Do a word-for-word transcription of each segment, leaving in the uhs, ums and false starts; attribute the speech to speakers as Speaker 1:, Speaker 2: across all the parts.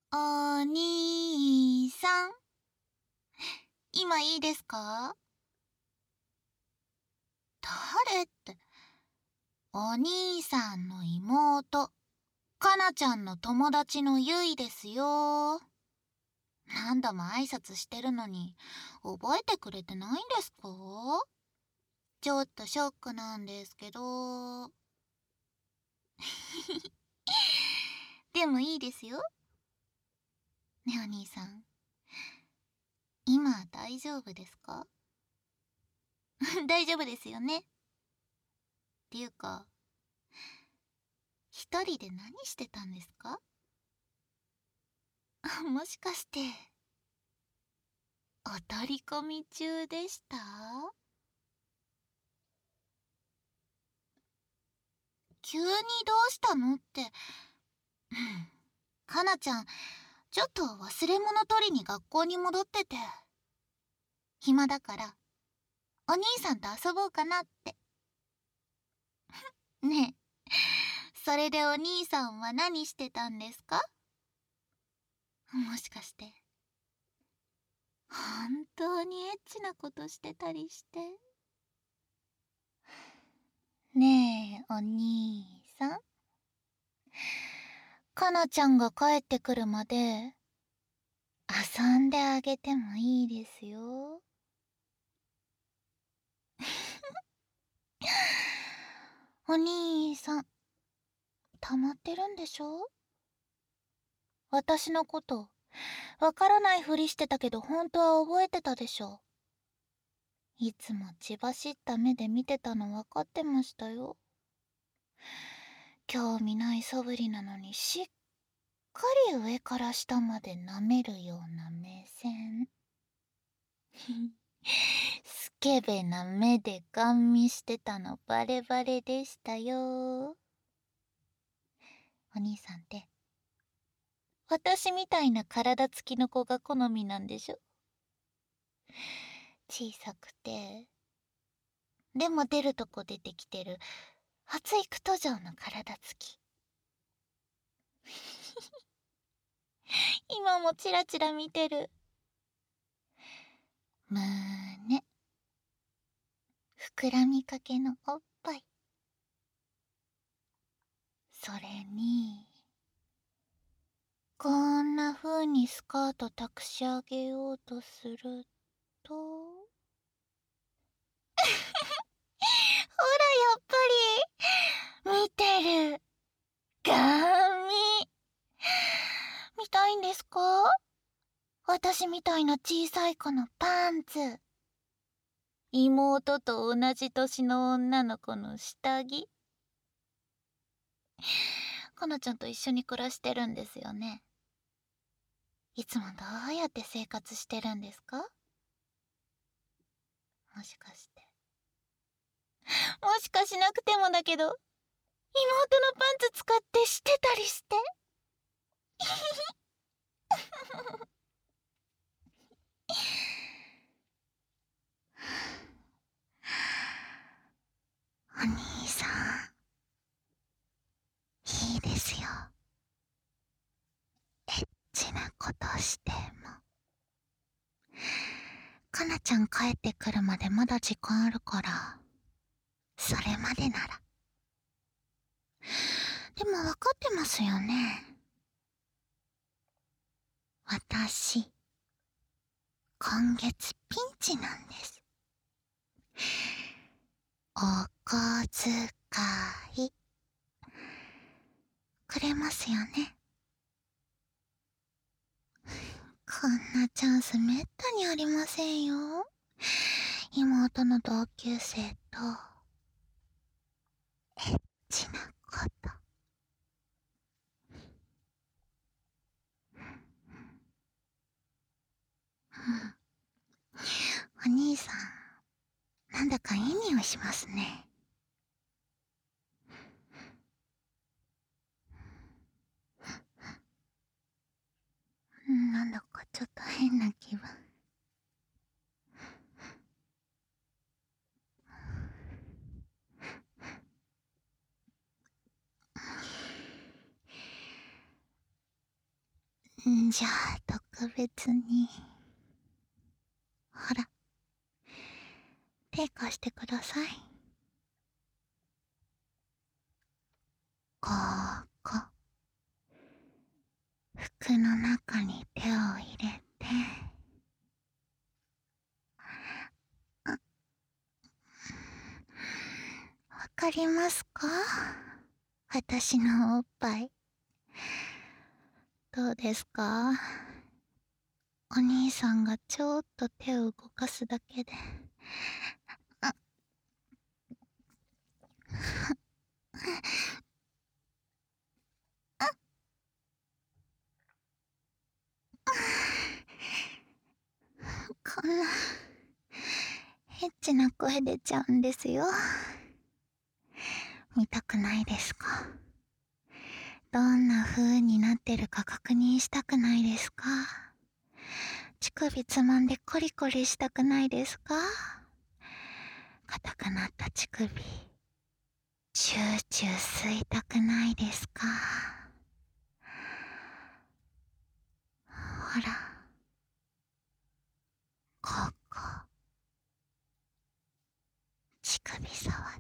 Speaker 1: お兄さん、今いいですか？誰って、お兄さんの妹、かなちゃんの友達のゆいですよ。何度も挨拶してるのに、覚えてくれてないんですか？ちょっとショックなんですけど。でもいいですよ。ねえお兄さん、今大丈夫ですか？大丈夫ですよね。っていうか、一人で何してたんですか？もしかしてお取り込み中でした？急にどうしたのって。かなちゃん、ちょっと忘れ物取りに学校に戻ってて、暇だからお兄さんと遊ぼうかなって。ねえ、それでお兄さんは何してたんですか？もしかして本当にエッチなことしてたりして。ねえお兄さん、かなちゃんが帰ってくるまで遊んであげてもいいですよ。お兄さん、溜まってるんでしょ？私のこと、わからないふりしてたけど本当は覚えてたでしょ？いつも血走った目で見てたの分かってましたよ。興味ない素振りなのにしっかり上から下まで舐めるような目線。スケベな目でガン見してたのバレバレでしたよ。お兄さんって私みたいな体つきの子が好みなんでしょ？小さくてでも出るとこ出てきてる発育途上の体つき。今もチラチラ見てる。胸膨らみかけのおっぱい、それにこんな風にスカート託し上げようとすると、ほらやっぱり見てる。ガン見見たいんですか？私みたいな小さい子のパンツ、妹と同じ年の女の子の下着。かなちゃんと一緒に暮らしてるんですよね。いつもどうやって生活してるんですか？もしかしてもしかしなくてもだけど、妹のパンツ使ってしてたりして。お兄さん、いいですよ。エッチなことしても。かなちゃん帰ってくるまでまだ時間あるから、それまでなら。でも分かってますよね。私、今月ピンチなんです。お小遣い、くれますよね。こんなチャンスめったにありませんよ。妹の同級生とエッチなこと。うん、お兄さん、なんだかいい匂いしますね。うん、なんだかちょっと変な気分。 んじゃあ特別に。ほら、手貸してください。ここ、服の中に手を入れて、わかりますか？私のおっぱい。どうですか？お兄さんがちょっと手を動かすだけで。こんな、エッチな声出ちゃうんですよ。見たくないですか？どんな風になってるか確認したくないですか？乳首つまんでコリコリしたくないですか？硬くなった乳首、チューチュー吸いたくないですか？ほら、ここ、乳首触って。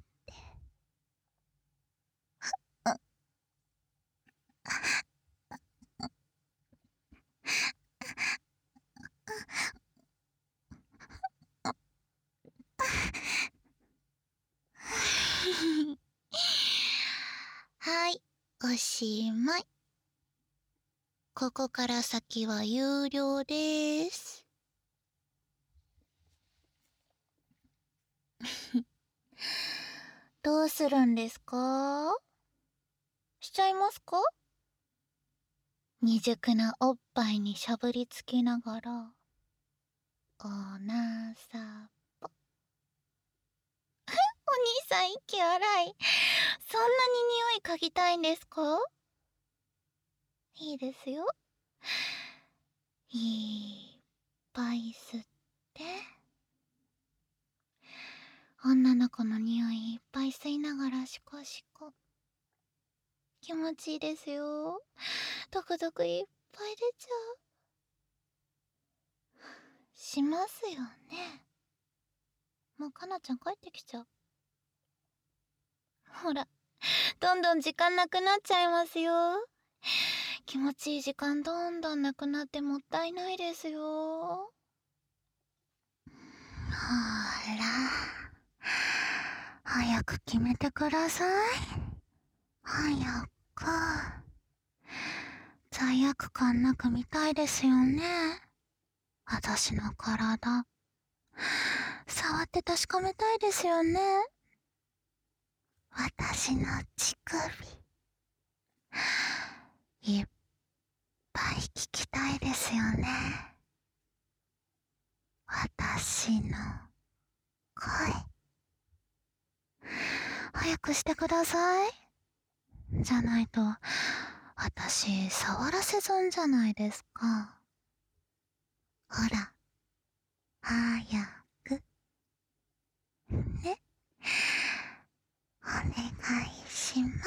Speaker 1: はい、おしまい。ここから先は有料です。どうするんですか？しちゃいますか？未熟なおっぱいにしゃぶりつきながら、おなさぽ。お兄さん息荒い。そんなに匂い嗅ぎたいんですか？いいですよ。いっぱい吸って。女の子の匂いいっぱい吸いながらシコシコ。気持ちいいですよ。ドクドクいっぱい出ちゃう。しますよね。もうかなちゃん帰ってきちゃう。ほら、どんどん時間なくなっちゃいますよ。気持ちいい時間どんどんなくなってもったいないですよ。ほら、早く決めてください。早く。罪悪感なく見たいですよね。私の体。触って確かめたいですよね。私の乳首。いっぱい聞きたいですよね。私の声。早くしてください。じゃないと、私、触らせ損じゃないですか。ほら、早く。ね。お願いします。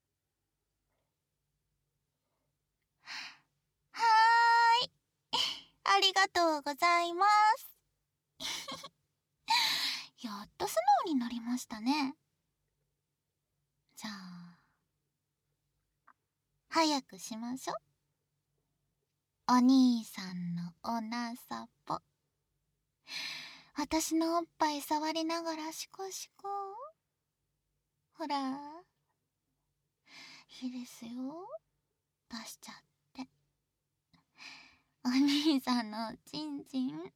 Speaker 1: はーい。ありがとうございます。やっと素直になりましたね。じゃあ、早くしましょ。お兄さんのおなさぽ。私のおっぱい触りながらシコシコ。ほら、いいですよ。出しちゃって。お兄さんのチンチン。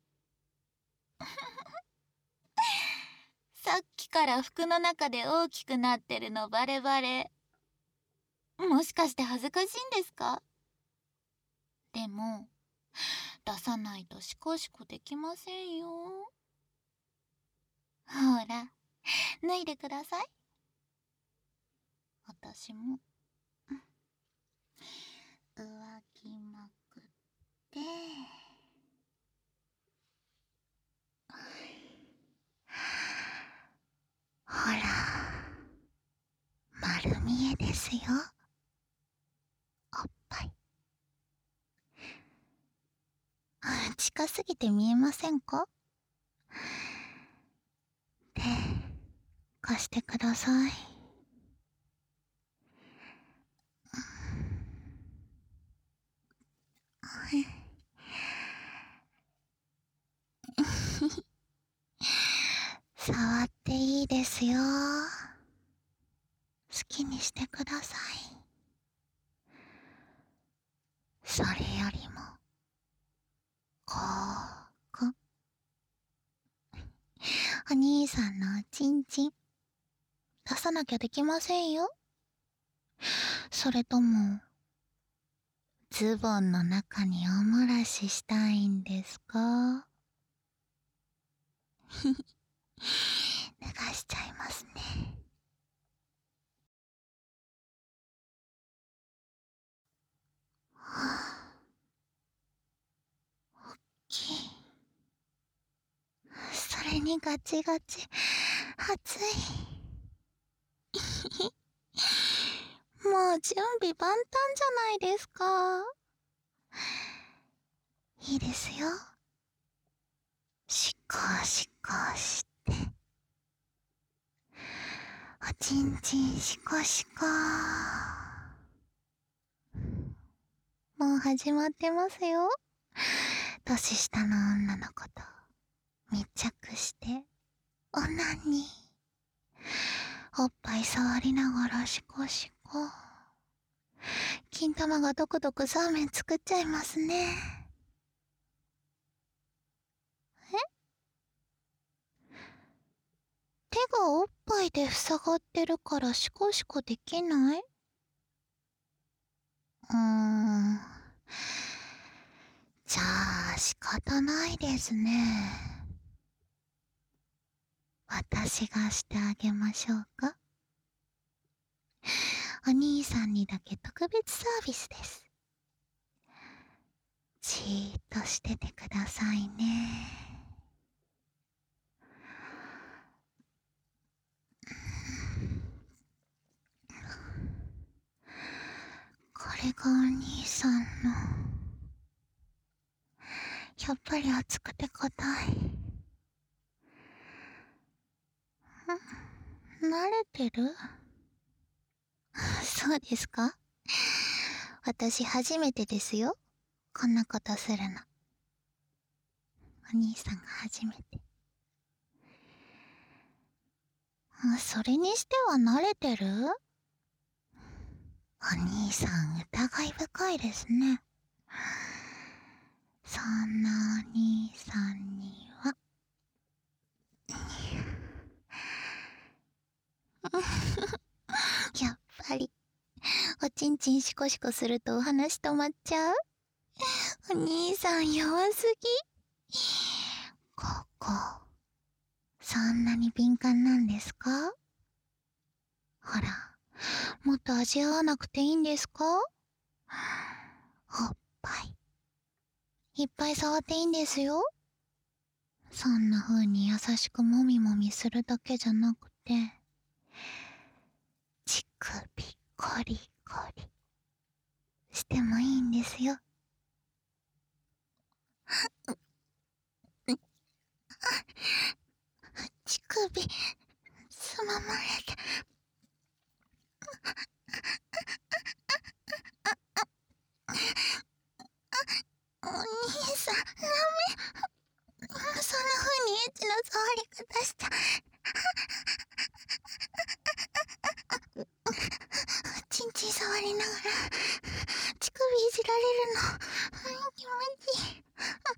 Speaker 1: さっきから服の中で大きくなってるのバレバレ。もしかして恥ずかしいんですか？でも、出さないとシコシコできませんよ。ほら、脱いでください。私も、浮気まくって。ほら、丸見えですよ。おっぱい。 かすぎて見えませんか？手、貸してください。触っていいですよ。好きにしてください。それよりも、ここ。お兄さんのおちんちん、出さなきゃできませんよ。それとも、ズボンの中にお漏らししたいんですか？脱がしちゃいますね。はあ、おっきい。それにガチガチ、熱い。もう準備万端じゃないですか。いいですよ。しこしこして。おちんちんしこしこ。もう始まってますよ。年下の女の子と密着してオナニー。おっぱい触りながらしこしこ。金玉がドクドクサーメン作っちゃいますね。え？手がおっぱいで塞がってるからシコシコできない？うーん。じゃあ仕方ないですね。私がしてあげましょうか。お兄さんにだけ特別サービスです。じーっとしててくださいね。これがお兄さんの。やっぱり熱くて硬い。ん？慣れてる？そうですか？私初めてですよ。こんなことするの。お兄さんが初めて。それにしては慣れてる？お兄さん疑い深いですね。そんなお兄さんにはやっぱりおちんちんシコシコするとお話止まっちゃう？お兄さん弱すぎ。ここそんなに敏感なんですか？ほら、もっと味合わなくていいんですか？おっぱいいっぱい触っていいんですよ。そんな風に優しくもみもみするだけじゃなくて、乳首コリコリしてもいいんですよ。乳首つままれて。お兄さん、ダメ。そんな風にエッチな触り方した。ちんちん触りながら乳首いじられるの、気持ちいい。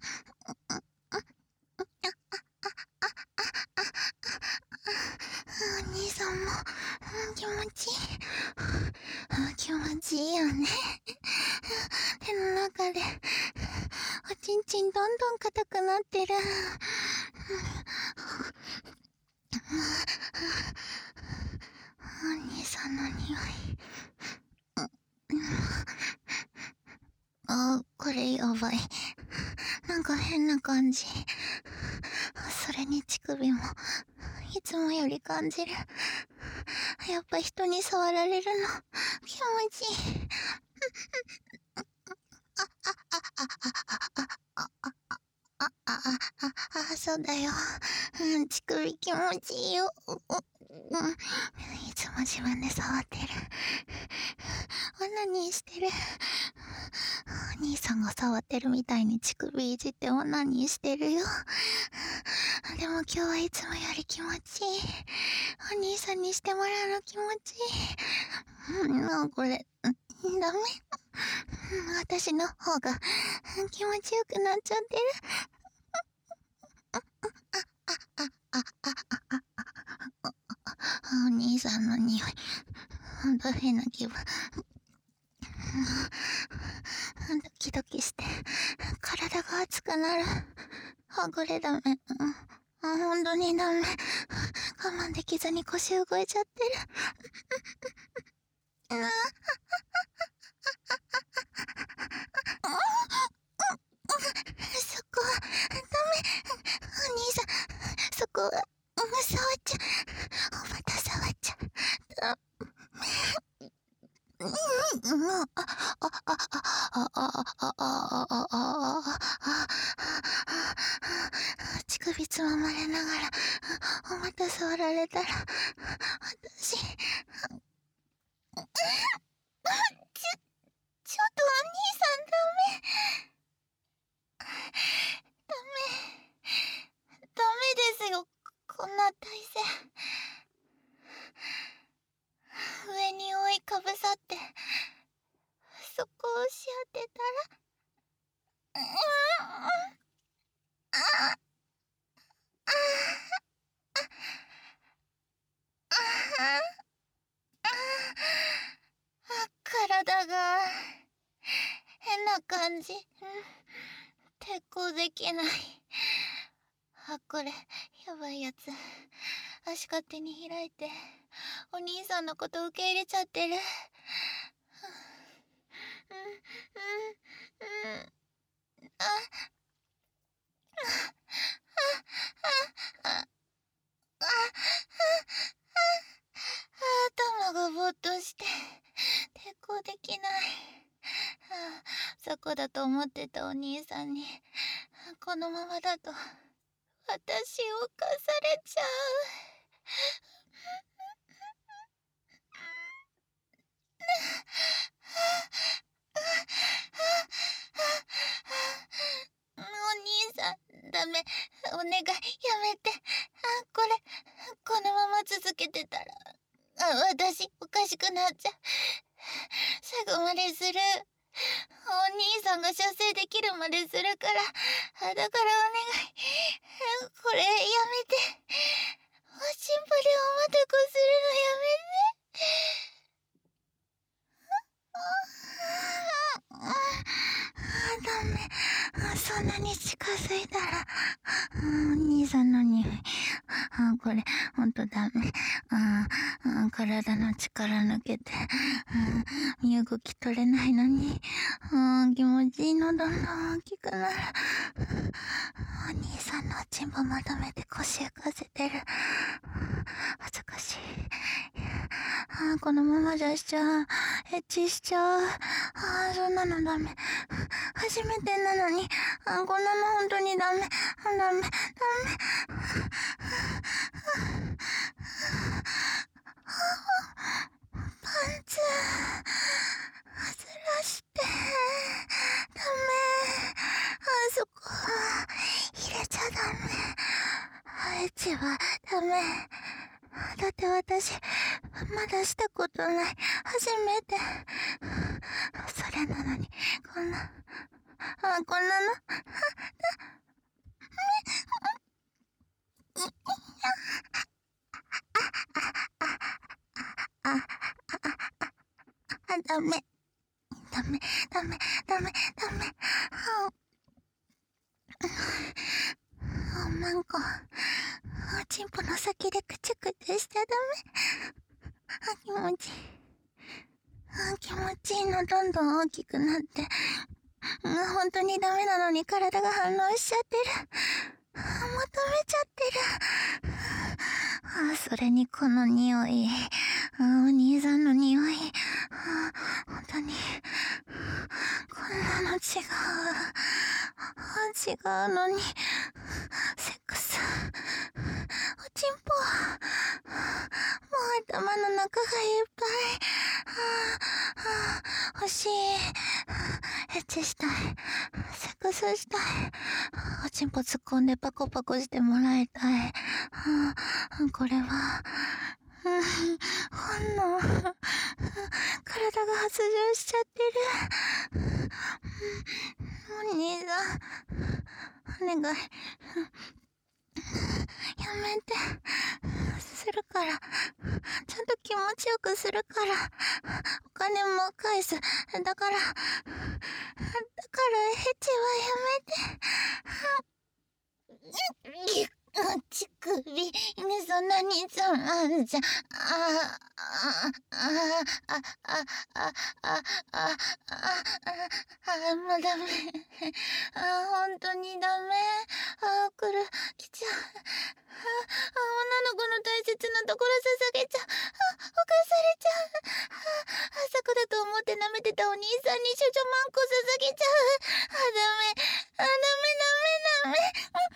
Speaker 1: お兄さんも気持ちいい。気持ちいいよね。手の中でおちんちんどんどん硬くなってる。お兄さんの匂い。あ、これやばい。なんか変な感じ。それに乳首もいつもより感じる。やっぱ人に触られるの気持ちいい。 嘘だよ。うん、乳首気持ちいいよ。う、う、うん、いつも自分で触ってる。オナニーしてる。お兄さんが触ってるみたいに乳首いじってオナニーしてるよ。でも今日はいつもより気持ちいい。お兄さんにしてもらうの気持ちいい。うん、もうこれ、うん、ダメ。私の方が気持ちよくなっちゃってる。お兄さんの匂い、ほんと変な気分。ドキドキして体が熱くなる。はぐれダメ。ほんとにダメ。我慢できずに腰動いちゃってる。そこはダメ。お兄さん、そこは触っちゃまた触っちゃダメ。もう、あ、あ、あ、あ、あ、あ、あ、あ、あ、あ、乳首つままれながらまた触られたら私、ちょ、ちょっとお兄さんダメ。ダメ。ダメですよ、こんな体勢。上に覆いかぶさってそこを押し当てたら、うん、ああ体が変な感じ。抵抗できない。あ、これやばいやつ。足勝手に開いてお兄さんのこと受け入れちゃってる。うんうんうん。ああああ頭がぼーっとして抵抗できない。そこだと思ってたお兄さんにこのままだと私を犯されちゃう。お兄さんダメ、お願いやめて。あ、これこのまま続けてたらあ、私おかしくなっちゃう。最後までする。お兄さんが射精できるまでするから。だからお願い、これやめて。おしんぽでおまたこするのやめて。ダメ。そんなに近づいたらお兄さんの匂い。あ、これほんとダメ。ああ、体の力抜けて身動き取れないのにあ気持ちいいのどんどん大きくなる。お兄さんのおちんぽまとめて腰浮かせてる。恥ずかしい。あこのままじゃしちゃう。エッチしちゃう。あそんなのダメ。初めてなのにあこんなのほんとにダメ。ダメダメ。パンツ外らしてダメ。あそこ入れちゃダメ。エッチはダメ。だって私まだしたことない。初めて。それなのにこんなあこんなのあダメダメダメダメダメ。おまんこおちんぽの先でくちゅくちゅしちゃダメ。あ気持ちいい。あ気持ちいいのどんどん大きくなって、うん、本当にダメなのに体が反応しちゃってる。求めちゃってる。あそれにこの匂い。あお兄さんの匂い。あ本当にこんなの違う。違うのにセックス腹がいっぱい。はあ、はあ、欲しい。エッチしたい。セックスしたい。おちんぽ突っ込んでパコパコしてもらいたい。はあ、これは、うん、本能。体が発情しちゃってる。お兄さん、お願い。やめて。するから。ちゃんと気持ちよくするから。お金も返す。だから、だからエッチはやめて。乳首、そんなにつまんじゃ。ああ、ああ、ああ、ああ、あ、もうダメ。あ、本当にダメ。あ、来る、来ちゃう。あ、女の子の大切なところ捧げちゃう。あ、犯されちゃう。あ、朝だと思って舐めてたお兄さんに処女マンコ捧げちゃう。あ、ダメ。あ、ダメダメダメ。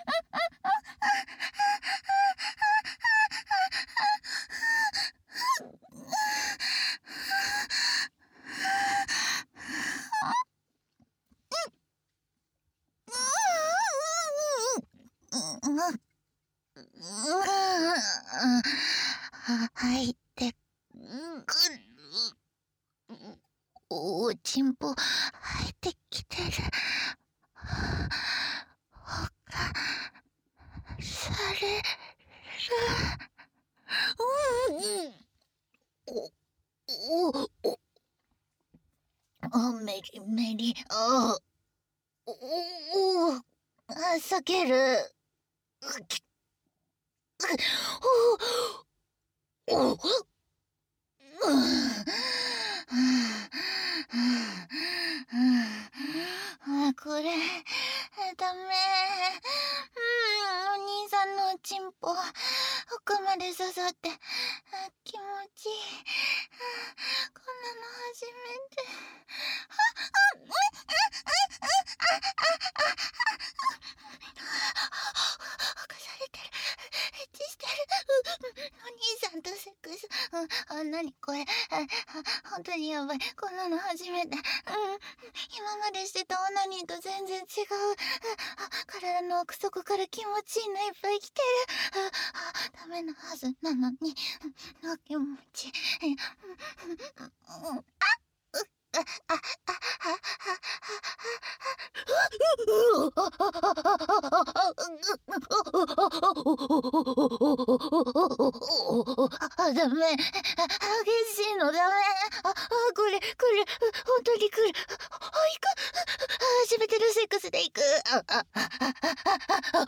Speaker 1: 入ってくる。おちんぽ入ってきてる。ほかされる。おおおおメリメリあおおあ避ける。おおおこれダメ。うん、お兄さんのおちんぽ奥まで刺さって気持ちいい。こんなの初めて。犯されてる。エッチしてる。お兄さんとセックス。あ、なにこれ。本当にやばい。こんなの初めて。うん、今までしてたオナニーと全然違う。体の奥底から気持ちいいのいっぱい来てる。ダメなはずなのに。気持ちいい。あ、あ、あ、あ、ダメ。激しいのダメ。あ、これ、これ、本当に来る。あ、行く。初めてのセックスで行く。あ、あ、あ、あ、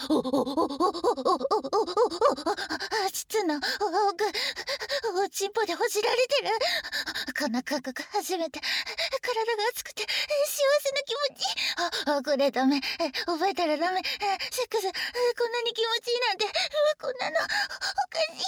Speaker 1: 膣の奥、おちんぽでほじられてる。この感覚初めて。体が熱くて幸せな気持ち。あ、これダメ。覚えたらダメ。セックスこんなに気持ちいいなんて。こんなのおかしい。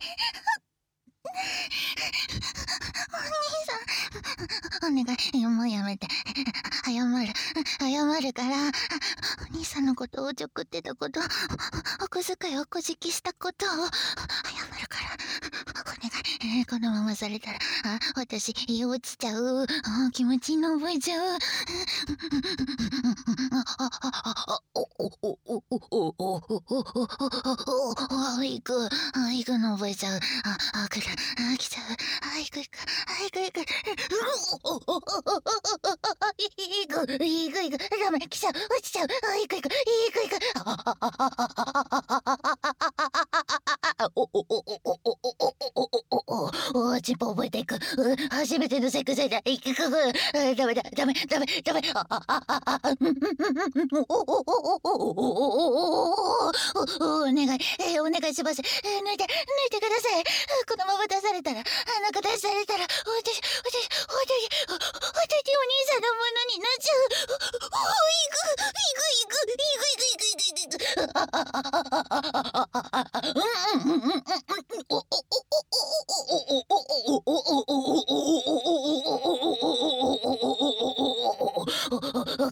Speaker 1: お兄さん、お願い、もうやめて。謝る、謝るから。お兄さんのことをおちょくってたこと、お小遣いをこじきしたことを謝るから。お願い、このままされたら、あ、私、落ちちゃう。あ、気持ちいいの覚えちゃう。行く、行くの覚えちゃう。あ、あ、来る、あ、来ちゃう。あ、行く、行く、あ、行く、行く。行く、行く、行く。ダメ、来ちゃう、落ちちゃう。あ、行く、行く、行く、行く。おちんぽ覚えていく。初めてのセックスだ。行く、ダメだ、ダメ、ダメ、ダメ。お願い、お願いします。抜いて、抜いてください。このまま出されたら、なんか出されたら、私、私、私、私、お兄さんのものになっちゃう。行く、行く、行く、行く、行く、行く、行く、行く。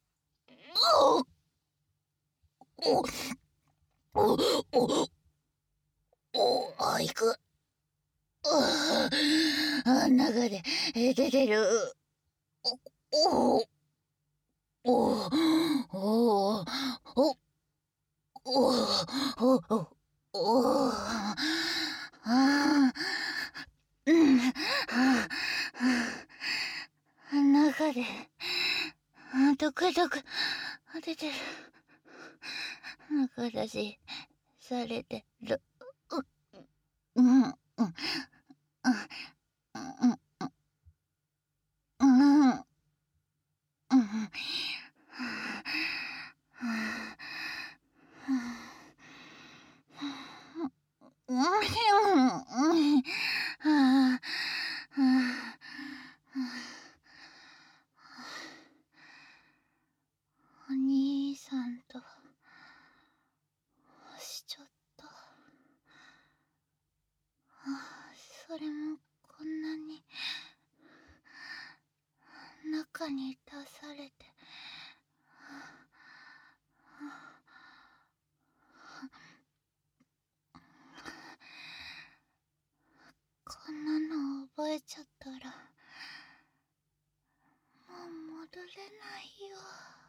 Speaker 2: おおおおあいくあ中で出てる。おおおおおおおおおあうんあ中でドクドク出てる。中出しされてる。うんうんうんうんうんお兄さんとしちゃった。それもこんなに中に出されて。こんなの覚えちゃったらもう戻れないよ。